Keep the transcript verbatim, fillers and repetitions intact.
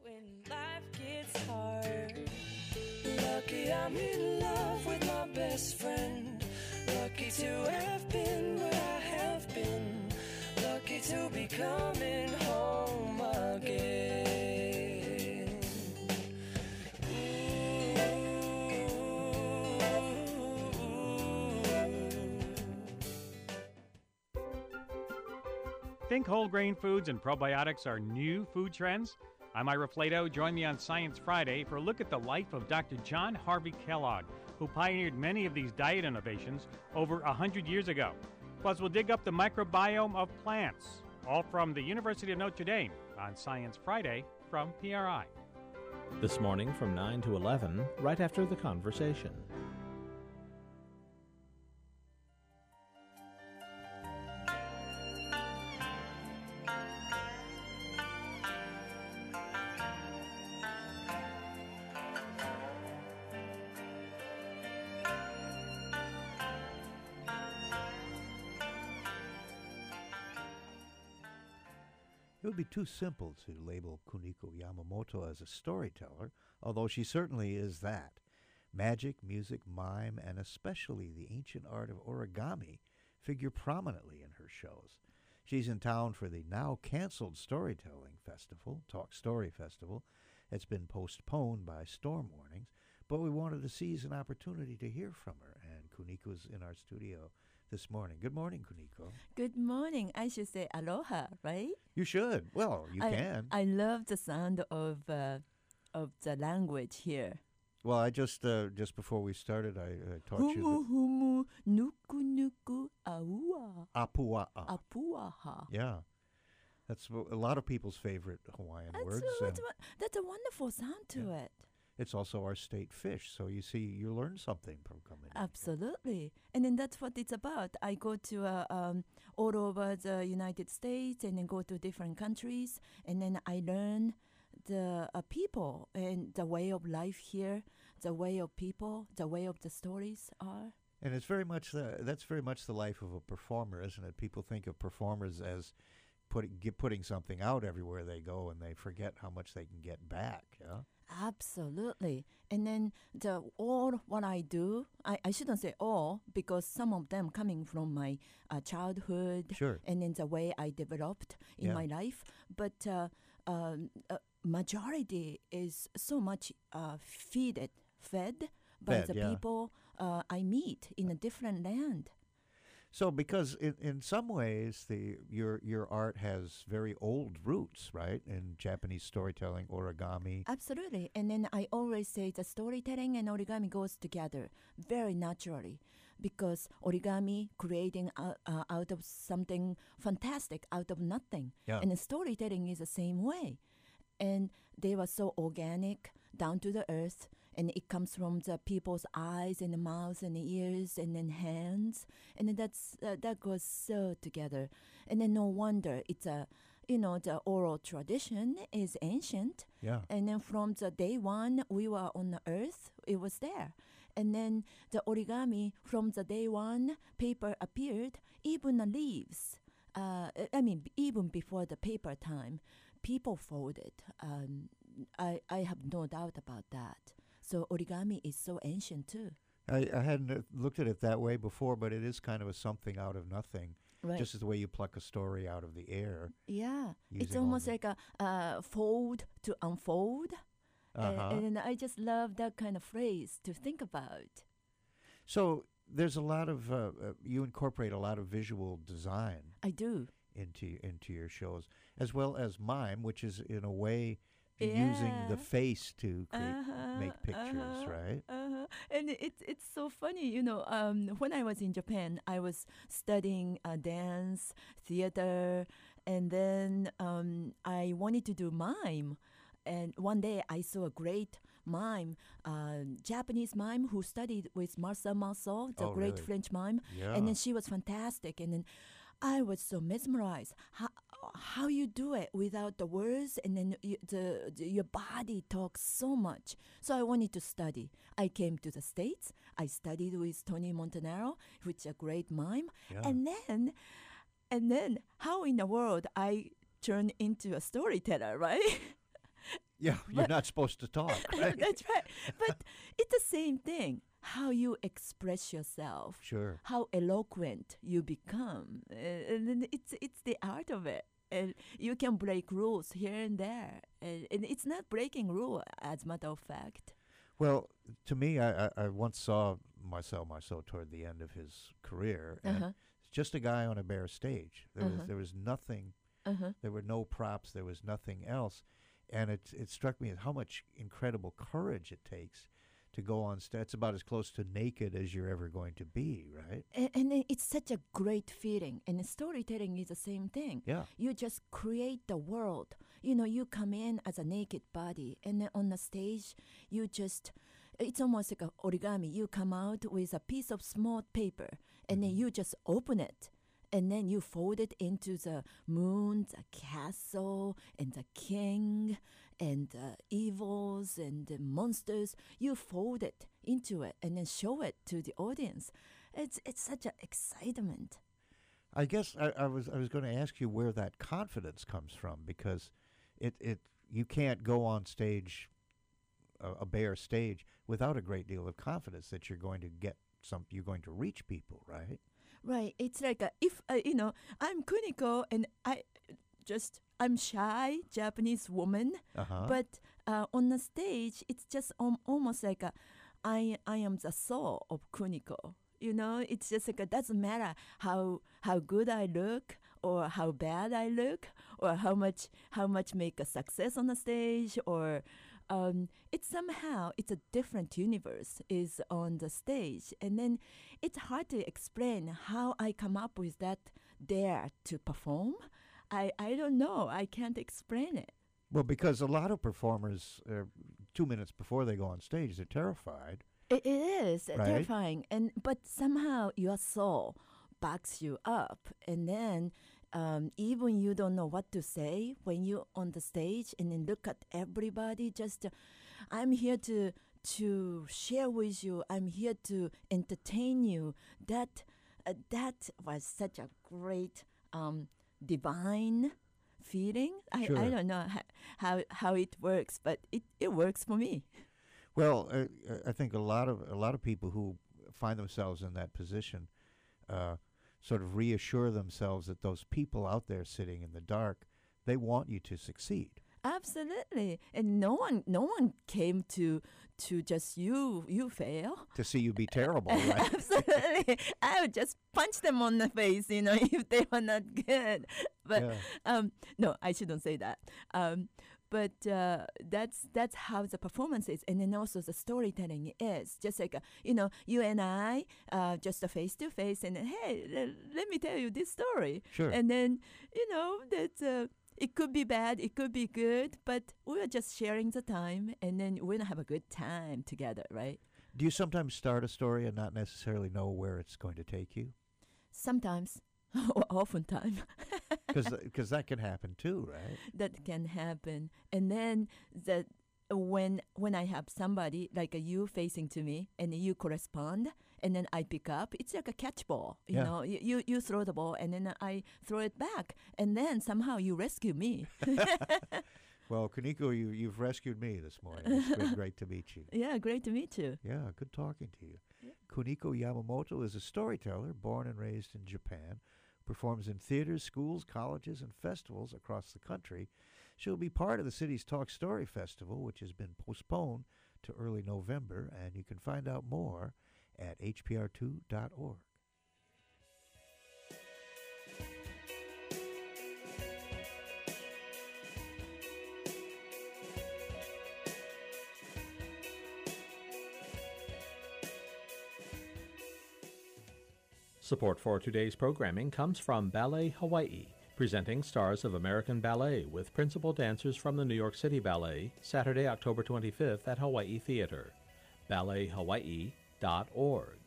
When life gets hard, lucky I'm in love with my best friend. Lucky to have been where I have been. Lucky to be coming home again. Ooh. Think whole grain foods and probiotics are new food trends? I'm Ira Flato. Join me on Science Friday for a look at the life of Doctor John Harvey Kellogg, who pioneered many of these diet innovations over one hundred years ago. Plus, we'll dig up the microbiome of plants, all from the University of Notre Dame on Science Friday from P R I. This morning from nine to eleven, right after the conversation. It would be too simple to label Kuniko Yamamoto as a storyteller, although she certainly is that. Magic, music, mime, and especially the ancient art of origami figure prominently in her shows. She's in town for the now-canceled Storytelling Festival, Talk Story Festival. It's been postponed by storm warnings, but we wanted to seize an opportunity to hear from her, and Kuniko's in our studio this morning. Good morning, Kuniko. Good morning. I should say aloha, right? You should. Well, you I, can. I love the sound of uh, of the language here. Well, I just uh, just before we started, I uh, taught humu, you the humu, nuku nuku, aua. apua'a. Apuaha. Yeah. That's a lot of people's favorite Hawaiian That's, words. uh, that's, and that's a wonderful sound to Yeah. it. it's also our state fish. So you see, you learn something from coming in. Absolutely. And then that's what it's about. I go to uh, um, all over the United States and then go to different countries. And then I learn the uh, people and the way of life here, the way of people, the way of the stories are. And it's very much the, that's very much the life of a performer, isn't it? People think of performers as putting get, putting something out everywhere they go, and they forget how much they can get back. Yeah. Absolutely. And then the all what I do, I, I shouldn't say all, because some of them coming from my uh, childhood, Sure. and then the way I developed in Yeah. my life. But uh, um, uh, majority is so much uh, feeded, fed by Fed, the yeah. people uh, I meet in a different land. So, because in, in some ways, the your your art has very old roots, right? In Japanese storytelling, origami. Absolutely. And then I always say the storytelling and origami goes together very naturally, because origami creating uh, uh, out of something fantastic, out of nothing. Yeah. And the storytelling is the same way. And they were so organic, down to the earth, and it comes from the people's eyes and the mouths and the ears and then hands, and then that's uh, that goes so together. And then no wonder it's a, you know, the oral tradition is ancient. Yeah. And then from the day one we were on the earth, it was there. And then the origami, from the day one paper appeared, even the leaves. Uh, I mean, even before the paper time, people folded. Um, I, I have no doubt about that. So origami is so ancient too. I, I hadn't uh, looked at it that way before, but it is kind of a something out of nothing. Right. Just as the way you pluck a story out of the air. Yeah. It's Using all almost the- like a uh, fold to unfold. Uh-huh. Uh, and I just love that kind of phrase to think about. So there's a lot of, uh, uh, you incorporate a lot of visual design I do. into into your shows, as well as mime, which is in a way Yeah. using the face to create, Uh-huh, make pictures, uh-huh, right? Uh-huh. And it's it's so funny, you know. Um, when I was in Japan, I was studying uh, dance, theater, and then um, I wanted to do mime. And one day I saw a great mime, uh, Japanese mime who studied with Marcel Marceau, the Oh, great really? French mime. Yeah. And then she was fantastic. And then I was so mesmerized. How, how you do it without the words, and then you, the, the your body talks so much. So I wanted to study. I came to the States. I studied with Tony Montanaro, which is a great mime. Yeah. And then, and then how in the world I turned into a storyteller, right? Yeah, you're not supposed to talk, right? That's right. But it's the same thing. How you express yourself, Sure. how eloquent you become, uh, and then it's it's the art of it. And you can break rules here and there, and, and it's not breaking rule, as a matter of fact. Well, to me, I, I, I once saw Marcel Marceau toward the end of his career, and Uh-huh. it's just a guy on a bare stage. There Uh-huh. was there was nothing. Uh-huh. There were no props. There was nothing else, and it it struck me as how much incredible courage it takes to go on stage. It's about as close to naked as you're ever going to be, right? And, and then it's such a great feeling. And storytelling is the same thing. Yeah. You just create the world. You know, you come in as a naked body, and then on the stage, you just, it's almost like a origami. You come out with a piece of small paper, and then you just open it. And then you fold it into the moon, the castle, and the king, and the evils and the monsters. You fold it into it and then show it to the audience. It's it's such an excitement. I guess I, I was I was going to ask you where that confidence comes from, because it it you can't go on stage, a, a bare stage, without a great deal of confidence that you're going to get some you're going to reach people, right? Right. It's like a, if, uh, you know, I'm Kuniko and I just, I'm shy Japanese woman. Uh-huh. But uh, on the stage, it's just um, almost like a, I, I am the soul of Kuniko. You know, it's just like, it doesn't matter how how good I look or how bad I look or how much how much make a success on the stage, or um, it's somehow, it's a different universe is on the stage. And then it's hard to explain how I come up with that dare to perform. I, I don't know. I can't explain it. Well, because a lot of performers, uh, two minutes before they go on stage, they're terrified. It, it is uh, Right. terrifying, and but somehow your soul backs you up, and then um, even you don't know what to say when you're on the stage, and then look at everybody. Just, uh, I'm here to to share with you. I'm here to entertain you. That uh, that was such a great um, divine feeling. I, Sure. I don't know how, how how it works, but it, it works for me. Well, uh, uh, I think a lot of a lot of people who find themselves in that position uh, sort of reassure themselves that those people out there sitting in the dark, they want you to succeed. Absolutely, and no one, no one came to to just you, you fail. To see you be terrible, right? Absolutely, I would just punch them on the face, you know, if they were not good. But Yeah. um, no, I shouldn't say that. Um, but uh, that's that's how the performance is, and then also the storytelling is just like uh, you know, you and I, uh, just a face to face, and then, hey, l- let me tell you this story, Sure. and then you know that. Uh, It could be bad, it could be good, but we're just sharing the time, and then we're going to have a good time together, right? Do you sometimes start a story and not necessarily know where it's going to take you? Sometimes, or oftentimes, Because that can happen too, right? that can happen. And then the when when I have somebody like a you facing to me, and you correspond, and then I pick up, it's like a catch ball. You Yeah. know, you, you you throw the ball, and then I throw it back, and then somehow you rescue me. Well, Kuniko, you, you've rescued me this morning. It's been great to meet you. Yeah, great to meet you. Yeah, good talking to you. Kuniko Yamamoto is a storyteller born and raised in Japan, performs in theaters, schools, colleges, and festivals across the country. She'll be part of the city's Talk Story Festival, which has been postponed to early November, and you can find out more at h p r two dot org. Support for today's programming comes from Ballet Hawaii, presenting Stars of American Ballet with principal dancers from the New York City Ballet, Saturday, October twenty-fifth at Hawaii Theater. ballet hawaii dot org.